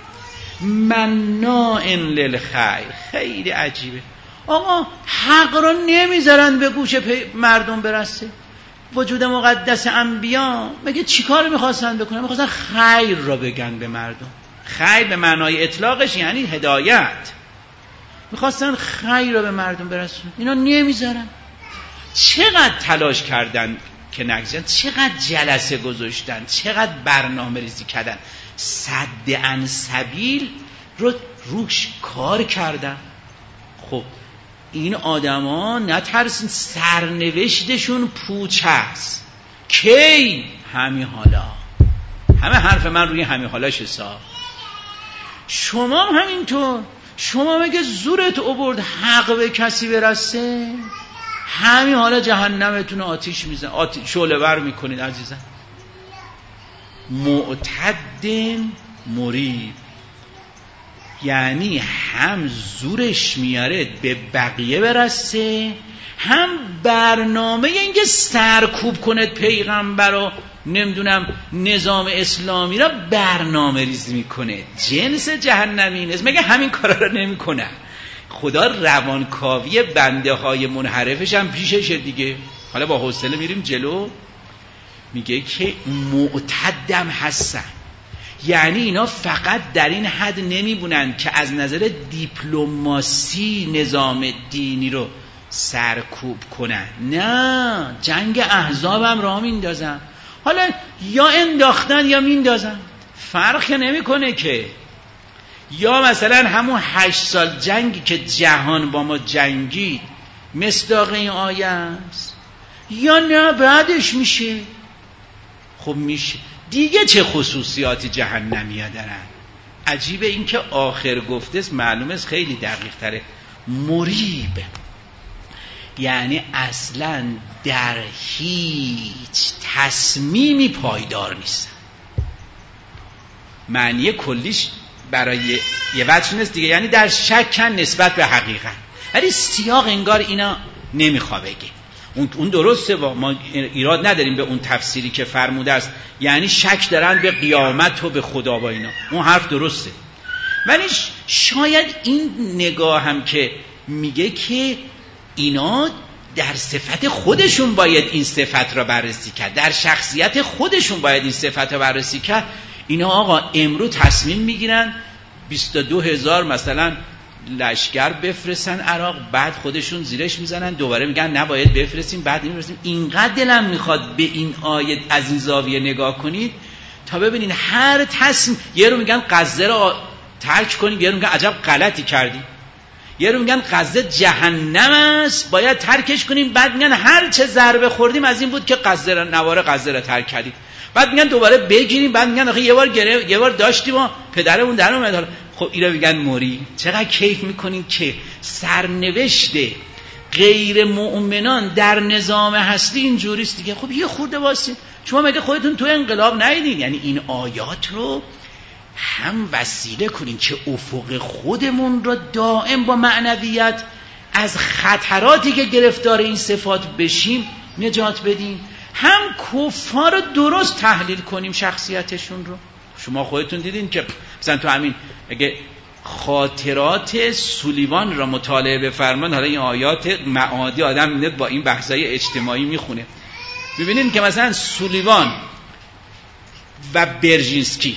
Speaker 1: مناع للخیر. خیلی عجیبه. آقا حق رو نمیذارن به گوش مردم برسه. وجود مقدس انبیا مگه چی کار میخواستن بکنن؟ میخواستن خیر رو بگن به مردم. خیر به معنای اطلاقش یعنی هدایت. میخواستن خیر رو به مردم برسونن، اینا نمیذارن. چقدر تلاش کردن که نگذارن، چقدر جلسه گذاشتن، چقدر برنامه ریزی کردن، صد عن سبیل رو روش کار کردن. خب این آدما نترسین، سرنوشتشون پوچ است. کی؟ همین حالا. همه حرف من روی همین حالاش حساب. شما همینطور. شما مگه زورت آورد حق به کسی برسه؟ همین حالا جهنمتون آتیش میزن، شعله ور میکنید عزیزم. معتد مریب، یعنی هم زورش میاره به بقیه برسه، هم برنامه اینکه سرکوب کند پیغمبر رو، نمیدونم نظام اسلامی را برنامه ریزی میکنه. جنس جهنمی نیست. مگه همین کارا رو نمیکنه؟ خدا روانکاوی بنده های منحرفش هم پیششه دیگه. حالا با حوصله میریم جلو. میگه که معتدم هستن، یعنی اینا فقط در این حد نمیبونن که از نظر دیپلماسی نظام دینی رو سرکوب کنن، نه، جنگ احزاب هم راه میندازن. حالا یا انداختن یا میندازن، فرق نمیکنه که. یا مثلا همون 8 سال جنگی که جهان با ما جنگید مصداق این آیه است، یا نه بعدش میشه. خب میشه دیگه. چه خصوصیاتی جهنمی‌ها دارن؟ عجیبه این که آخر گفته است، معلومه است خیلی دقیق تره. مریب یعنی اصلا در هیچ تصمیمی پایدار نیستن. معنی کلیش برای یه وجه نیست دیگه، یعنی در شکن نسبت به حقیقت. ولی سیاق انگار اینا نمیخواه بگه. اون درسته، ما ایراد نداریم به اون تفسیری که فرموده است، یعنی شک دارن به قیامت و به خدا با اینا. اون حرف درسته، ولی شاید این نگاه هم که میگه که اینا در صفت خودشون باید این صفت را بررسی کرد، در شخصیت خودشون باید این صفت را بررسی کرد. اینا آقا امروز تصمیم میگیرن 22,000 مثلا لشکر بفرستن عراق، بعد خودشون زیرش میزنن، دوباره میگن نباید بفرستیم، بعد نمیفرستیم. اینقدر دلم میخواد به این آیه از این زاویه نگاه کنید تا ببینید هر تصمیم. یه رو میگن غزه رو ترک کنیم، یه رو میگن عجب غلطی کردیم، یه رو میگن غزه جهنم است باید ترکش کنیم، بعد میگن هر چه ضربه خوردیم از این بود که غزه رو نوار غزه رو ترک کردیم، بعد میگن دوباره بگیریم، بعد میگن آخه یه بار داشتیم و پدرمون در اومد. خب اینا میگن موری. چقدر کیف میکنین که سرنوشت غیر مؤمنان در نظام هستی اینجوریست دیگه. خب یه خورده واسه شما مگه خودتون تو انقلاب ندیدین؟ یعنی این آیات رو هم وسیله کنین که افق خودمون رو دائم با معنویت از خطراتی که گرفتار این صفات بشیم نجات بدیم، هم کفار رو درست تحلیل کنیم شخصیتشون رو. شما خودتون دیدین که مثلا تو همین اگه خاطرات سولیوان را مطالعه بفرمان، حالا این آیات معادی آدم میاد با این بحثای اجتماعی میخونه، ببینید که مثلا سولیوان و برژینسکی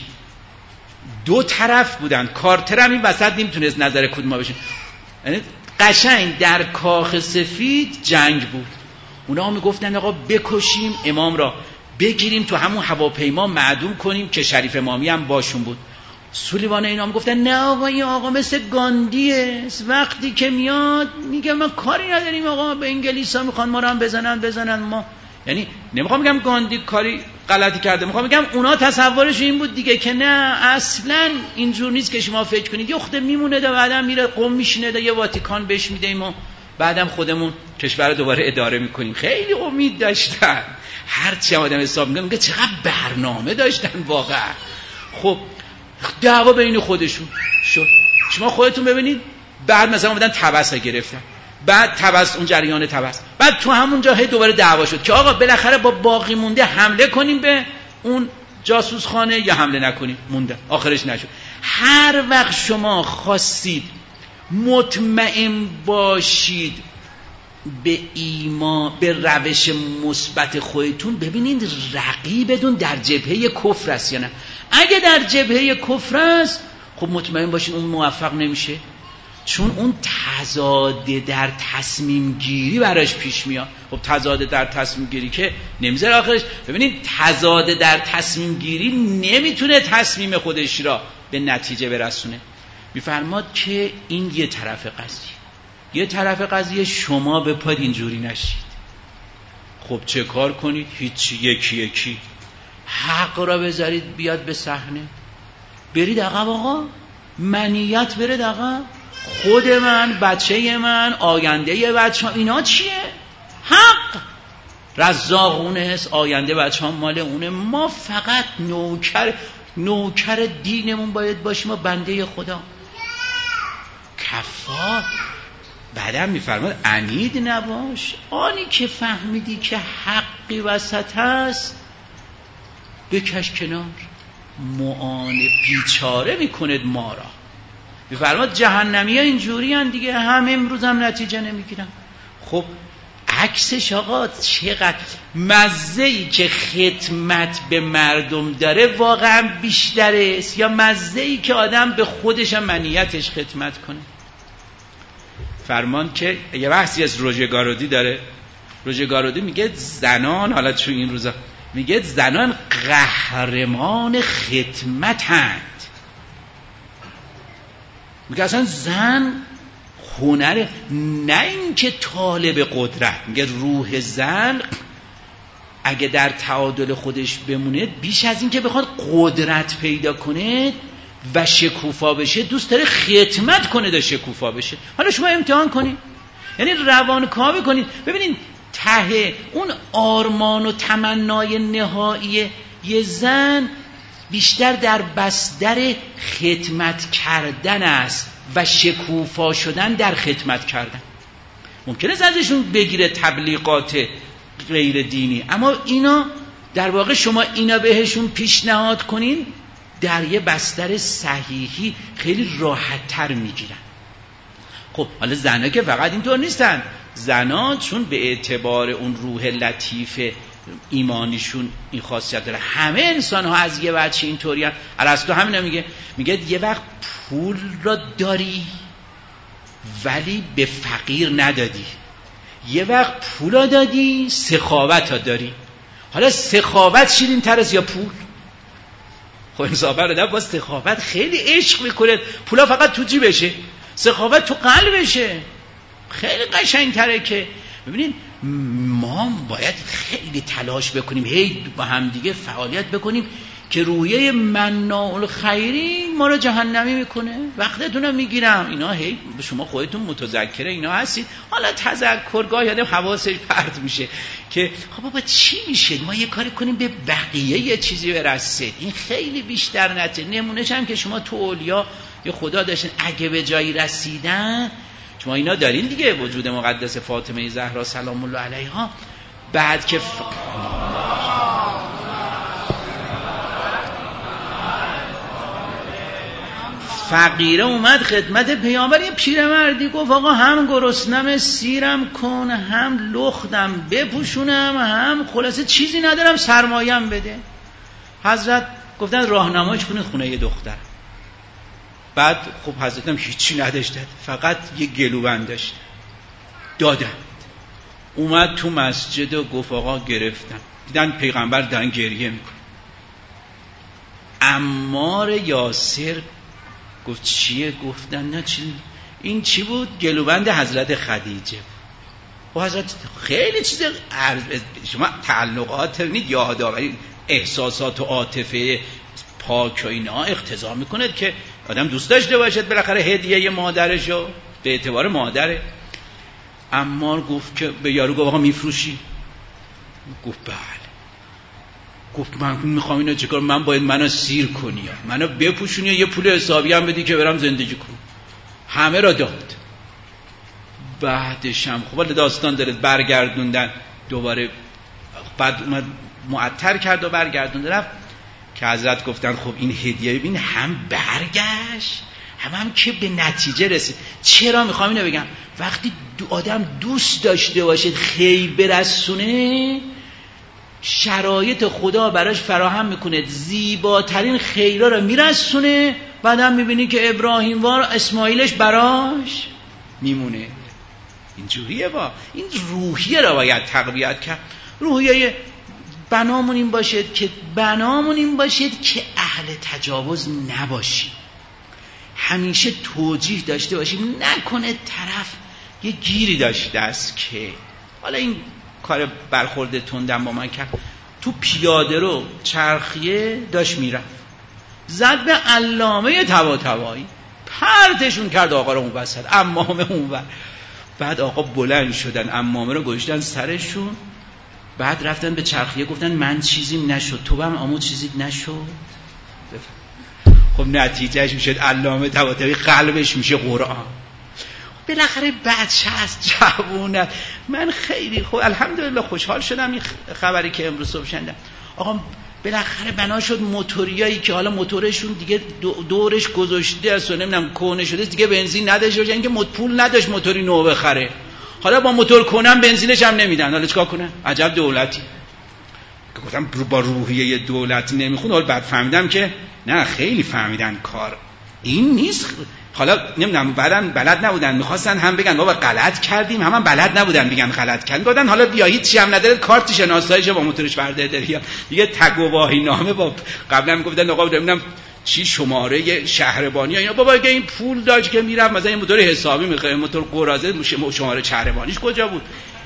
Speaker 1: دو طرف بودن، کارتر هم این وسط نمیتونست نظر کدوم بشه، یعنی قشنگ در کاخ سفید جنگ بود. اونا هم میگفتن آقا بکشیم امام را، بگیریم تو همون هواپیما معدوم کنیم، که شریف امامی هم باشون بود. سولیوان اینا هم گفتن نه آقا این آقا مثل گاندیه، وقتی که میاد میگه ما کاری نداریم آقا، به انگلیسا میخوان ما رو هم بزنن ما، یعنی نمیخوام بگم گاندی کاری غلطی کرده، میخوام بگم اونا تصورش این بود دیگه که نه اصلا اینجور نیست که شما فکر کنید یه خود میمونه ده بعدم میره قم میشینه ده یه واتیکان بهش میدیم و بعدم خودمون کشور دوباره اداره میکنیم. خیلی امید داشتن، هرچی آدم حساب میگه چقدر برنامه داشتن واقعا. خب دعوا بین خودشون شد. شما خودتون ببینید بعد مثلا اومدن طبس گرفتن، بعد طبس اون جریان طبس، بعد تو همونجا هی دوباره دعوا شد که آقا بالاخره با باقی مونده حمله کنیم به اون جاسوس خانه یا حمله نکنیم، مونده آخرش نشد. هر وقت شما خواستید مطمئن باشید به ایمان، به روش مثبت خودتون، ببینید رقیبتون در جبهه کفر است یا نه. اگه در جبهه کفر است خب مطمئن باشید اون موفق نمیشه، چون اون تضاد در تصمیم گیری براش پیش میاد. خب تضاد در تصمیم گیری که نمیذاره آخرش. ببینید تضاد در تصمیم گیری نمیتونه تصمیم خودش را به نتیجه برسونه. میفرماد که این یه طرف قضیه، یه طرف قضیه شما به پاد اینجوری نشید. خب چه کار کنید؟ هیچ، یکی حق را بذارید بیاد به صحنه، برید عقب آقا، منیت برید عقب، خود من، بچه من، آینده بچه ها، اینا چیه؟ حق رزاقونه هست، آینده بچه ها مال اونه، ما فقط نوکر دینمون باید باشیم و بنده خدا. کفار. بعدم میفرماد عنید نباش، آنی که فهمیدی که حقی وسط هست بکش کنار، معانه بیچاره میکند ما را. میفرماد جهنمی ها اینجوری هن دیگه، هم امروز هم نتیجه نمیگیرن. خب عکسش آقا چقدر مزه‌ای که خدمت به مردم داره واقعا بیشتره یا مزه‌ای که آدم به خودش هم منیتش خدمت کنه. فرمان که یه بحثی از روژه گارودی داره. روژه گارودی میگه زنان، حالا تو این روزا میگه زنان قهرمان خدمتند. میگه اصلا زن هنر، نه این که طالب قدرت. میگه روح زن اگه در تعادل خودش بمونه، بیش از این که بخواد قدرت پیدا کنه و شکوفا بشه، دوست داره خدمت کنه دا شکوفا بشه. حالا شما امتحان کنید، یعنی روانکاوی کنید، ببینید ته اون آرمان و تمنای نهایی یه زن بیشتر در بستر خدمت کردن است و شکوفا شدن در خدمت کردن. ممکنه ازشون بگیره تبلیغات غیر دینی، اما اینا در واقع شما اینا بهشون پیشنهاد کنین، در یه بستر صحیحی خیلی راحت تر میگیرن. خب حالا زنها که فقط اینطور نیستن، زنها چون به اعتبار اون روح لطیف ایمانیشون این خاصیت داره. همه انسان ها از یه بچه اینطوری هست. ارسطو همین میگه یه وقت پول را داری ولی به فقیر ندادی، یه وقت پول را دادی سخاوت را داری. حالا سخاوت شیرین تر است یا پول؟ خب انصافا رو با سخاوت خیلی عشق میکنه، پولا فقط تو جیبشه، سخاوت تو قلبشه، خیلی قشنگ تره. که ببینید ما باید خیلی تلاش بکنیم، هی با هم دیگه فعالیت بکنیم که رویه مناع الخیری ما رو جهنمی میکنه. وقتتون میگیرم اینا، هی شما خودتون متذکر اینا هستید. حالا تذکرگاه یادم حواسش پرت میشه که خب بابا چی میشه، ما یه کاری کنیم به بقیه یه چیزی برسه، این خیلی بیشتر نته. نمونهش هم که شما تو اولیا یه خدا داشتن اگه به جایی رسیدن، شما اینا دارین دیگه، وجود مقدس فاطمه زهرا سلام الله علیها، بعد که فقیره اومد خدمت پیامبر، یه پیرمردی گفت آقا هم گرسنم سیرم کن، هم لختم بپوشونم، هم خلاصه چیزی ندارم سرمایم بده. حضرت گفتن راهنمایش کنید خونه یه دختر. بعد خب حضرت هم هیچی نداشتن، فقط یه گلوبند داشتن، دادن. اومد تو مسجد و گفت آقا گرفتم. دیدن پیغمبر دارن گریه میکن. عمار یاسر گفت چیه؟ گفتن نه چی. این چی بود؟ گلوبند حضرت خدیجه. و حضرت خیلی چیز شما تعلقات نید یادآوری احساسات و عاطفه پاک و اینا اقتضا میکنه که آدم دوست داشته باشد بالاخره هدیه مادرشو به اعتبار مادره. عمار گفت که به یارو گفت آقا میفروشی؟ گفت بله. گفت من میخوام اینو چیکار؟ من باید منو سیر کنی، منو بپوشونی، یه پول حسابی هم بدی که برم زندگی کنم. همه را داد. بعدش هم خب داستان داره، برگردوندن دوباره. بعد اومد معطر کرد و برگردوند رفت که حضرت گفتن خب این هدیه ببین هم برگشت هم که به نتیجه رسید. چرا میخوام اینو بگم؟ وقتی آدم دوست داشته باشه خیر برسونه، شرایط خدا براش فراهم میکنه، زیباترین خیرها رو میرسونه. بعدم میبینی که ابراهیم وار اسماعیلش براش میمونه. اینجوریه. با این روحیه رو باید تقویت کرد. روحیه بنامون این باشد که اهل تجاوز نباشیم، همیشه توجیه داشته باشیم، نکنه طرف یه گیری داشته است که حالا این کار برخورد تندم با من کرد. تو پیاده رو چرخیه داشت میرفت، زد به علامه طباطبایی، پرتشون کرد آقا رو اون وسط، عمامه اون ور. بعد آقا بلند شدن، عمامه رو گذاشتن سرشون. بعد رفتن به چرخیه گفتن من چیزیم نشد، تو هم عمو چیزی نشد. خب نتیجهش میشه علامه طباطبایی قلبش میشه قرآن. بالاخره بچه هست، جوونه. من خیلی خوب الحمدلله خوشحال شدم این خبری که امروز صبح شنیدم. آقا بالاخره بنا شد موتوریایی که حالا موتورشون دیگه دورش گذاشته است و نمیدونم کهنه شده دیگه بنزین نداشته، یعنی که پول نداشت موتوری نو بخره. حالا با موتور کنم بنزینش هم نمیدن. حالا چیکار کنه؟ عجب دولتی. گفتم با روحیه دولت نمیخونه. حالا بعد فهمیدم که نه، خیلی فهمیدن کار این نیست. حالا نمیدونم بعدن بلد نبودن، میخواستن هم بگن بابا غلط کردیم، هم بلد نبودن بگن غلط کردیم. گفتن حالا بیا هیچ چی هم نداره، کارت شناساییش با موتورش برداری دیگه، تگواهی نامه با قبلا میگفتن آقا نمیدونم چی شماره شهربانی اینا. بابا اگه این پول داشت که میرفت مثلا این موتور حسابی میخره، موتور قرازه شماره شهربانیش کجا بود؟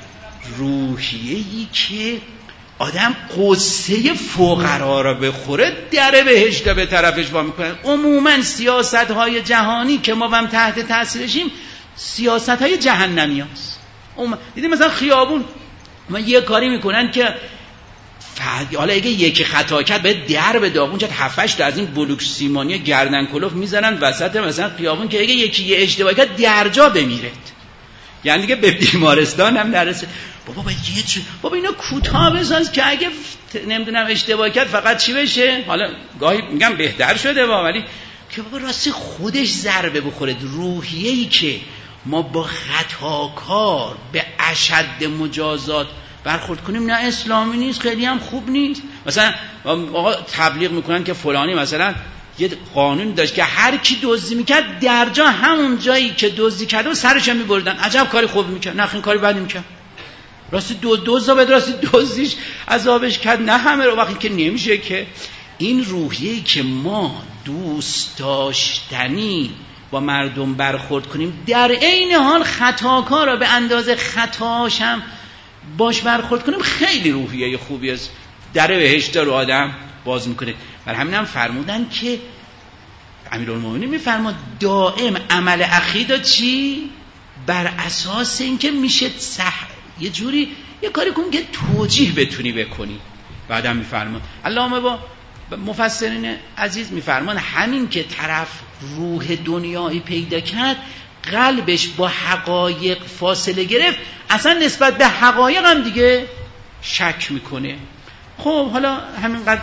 Speaker 1: روحیه‌ای که آدم قصه فقرا را بخوره در بهشت به طرفش وا میکنه. عموما سیاست‌های جهانی که ما هم تحت تاثیرشیم سیاست‌های جهنمیاست. دیدیم مثلا خیابون ما یه کاری میکنن که حالا اگه یکی خطا کرد به درب داغون چت 7-8 از این بلوک سیمانی گردن کلوف میزنن وسط مثلا خیابون که اگه یکی یه اشتباهی کرد درجا بمیره، یعنی دیگه به بیمارستان هم نرسه. بابا اینا کوتاه بساز که اگه نمیدونم اشتباه کرد فقط چی بشه. حالا گاهی میگم بهتر شده ولی که بابا راستی خودش ضربه بخوره. روحیه‌ای که ما با خطاکار به اشد مجازات برخورد کنیم نه اسلامی نیست، خیلی هم خوب نیست. مثلا آقا تبلیغ میکنن که فلانی مثلا یه قانون داشت که هر کی دزدی میکرد درجا همون جایی که دزدی کرده سرش هم میبردن. عجب کاری خوب میکرد، نه این کاری بدی میکرد. راستی دزدا به راستی دزدیش عذابش کرد، نه همه رو. وقتی که نمیشه که این روحیه‌ای که ما دوست داشتنی با مردم برخورد کنیم، در عین حال خطاکار را به اندازه خطاش هم باش برخورد کنیم، خیلی روحیه خوبی است، در بهشت رو آدم باز میکنه. برای همین هم فرمودن که امیرالمومنین میفرماد دائم عمل عقیده چی؟ بر اساس اینکه میشه یه جوری یه کاری کن که توجیه بتونی بکنی. بعدم میفرمان علامه با مفسرین عزیز میفرمان همین که طرف روح دنیایی پیدا کرد، قلبش با حقایق فاصله گرفت، اصلا نسبت به حقایق هم دیگه شک میکنه. خب حالا همینقدر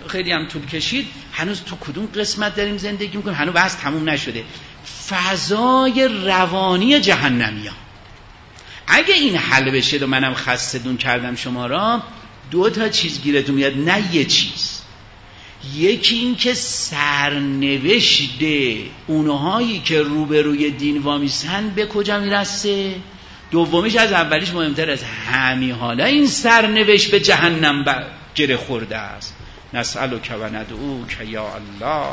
Speaker 1: خیلی هم طول کشید. هنوز تو کدوم قسمت داریم زندگی میکنیم؟ هنوز بحث تموم نشده. فضای روانی جهنمیان اگه این حل بشه و منم خسته‌دون کردم شما را، 2 چیز گیرتون میاد، نه یه چیز. یکی این که سرنوشت اونهایی که روبروی دین وامیستن به کجا میرسه. دومیش از اولیش مهمتر از همین حالا این سرنوشت به جهنم گره خورده است. نسألک و ندعوک یا الله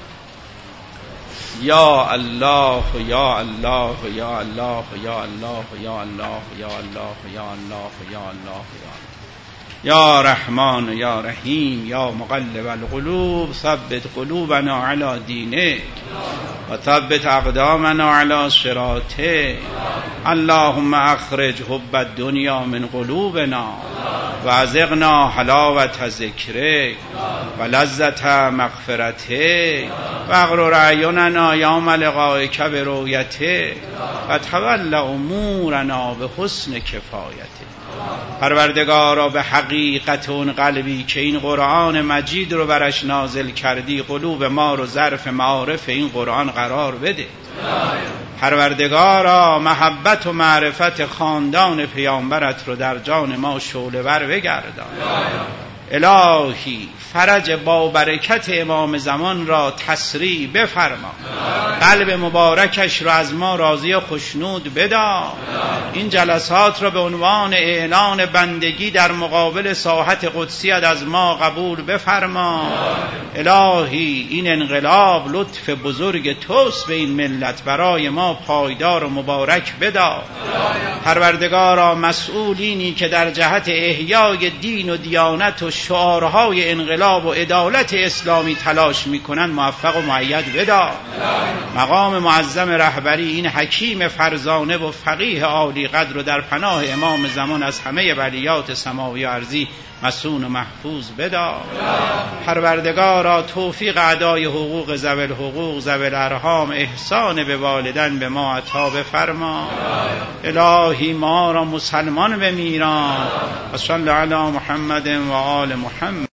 Speaker 1: یا الله یا الله یا الله یا الله یا الله یا الله یا الله یا الله یا رحمان یا رحیم یا مقلب القلوب ثبت قلوبنا علی دینک و ثبت اقدامنا علی صراطک. اللهم اخرج حب الدنیا من قلوبنا و ازغنا حلاوت ذکرک و لذت مغفرتک و اغرر اعیننا یوم لقائک برؤیتک و تول امورنا به حسن کفایتک. پروردگارا به حقیقت اون قلبی که این قرآن مجید رو برش نازل کردی قلوب ما رو ظرف معارف این قرآن قرار بده. پروردگارا محبت و معرفت خاندان پیامبرت رو در جان ما شعله ور بگردان. الهی فرج با برکت امام زمان را تسریع بفرما. قلب مبارکش را از ما راضی و خشنود بدار. این جلسات را به عنوان اعلان بندگی در مقابل ساحت قدسیت از ما قبول بفرما. الهی این انقلاب لطف بزرگ توست به این ملت، برای ما پایدار و مبارک بدار. پروردگارا مسئولینی که در جهت احیای دین و دیانت و شعارهای انقلاب و عدالت اسلامی تلاش میکنن موفق و مؤید بدار. مقام معظم رهبری این حکیم فرزانه و فقیه عالی قدر رو در پناه امام زمان از همه بلیات سماوی و ارضی مسون و محفوظ بدار. پروردگارا توفیق ادای حقوق ذوی الحقوق ذوی الارحام احسان به والدین به ما عطا بفرما. الهی ما را مسلمان بمیران. و صلی علی محمد و آل محمد.